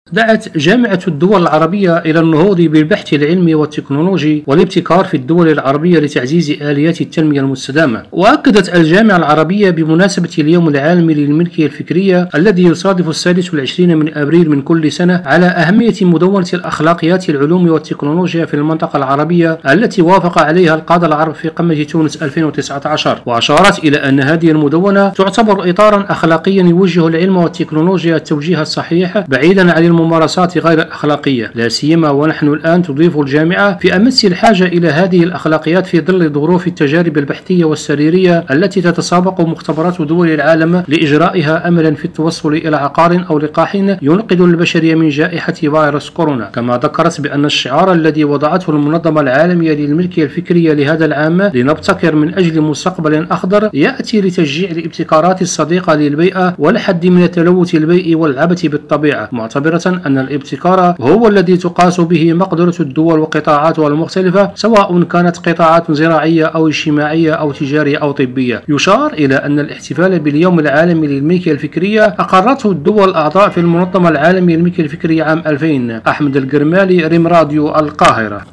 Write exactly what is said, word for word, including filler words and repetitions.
دعت جامعة الدول العربية إلى النهوض بالبحث العلمي والتكنولوجي والابتكار في الدول العربية لتعزيز آليات التنمية المستدامة. وأكدت الجامعة العربية بمناسبة اليوم العالمي للملكية الفكرية الذي يصادف السادس والعشرين من أبريل من كل سنة على أهمية مدونة الأخلاقيات العلوم والتكنولوجيا في المنطقة العربية التي وافق عليها القادة العرب في قمة تونس ألفين وتسعة عشر. وأشارت إلى أن هذه المدونة تعتبر إطارا أخلاقيا يوجه العلم والتكنولوجيا التوجيه الصحيح بعيدا عن الممارسات غير الأخلاقية، لا سيما ونحن الآن تضيف الجامعة في أمس الحاجة إلى هذه الأخلاقيات في ظل ظروف التجارب البحثية والسريرية التي تتسابق مختبرات دول العالم لإجرائها أملا في التوصل إلى عقار أو لقاح ينقذ البشرية من جائحة فيروس كورونا. كما ذكرت بأن الشعار الذي وضعته المنظمة العالمية للملكية الفكرية لهذا العام لنبتكر من أجل مستقبل أخضر يأتي لتشجيع الابتكارات الصديقة للبيئة والحد من التلوث البيئي والعبث بالطبيعة، معتبرة أن الابتكار هو الذي تقاس به مقدرة الدول وقطاعاتها المختلفة سواء كانت قطاعات زراعية أو اجتماعية أو تجارية أو طبية. يشار إلى أن الاحتفال باليوم العالمي للملكية الفكرية أقرته الدول الأعضاء في المنظمة العالمية للملكية الفكرية عام ألفين. أحمد القرمالي، ريم راديو، القاهرة.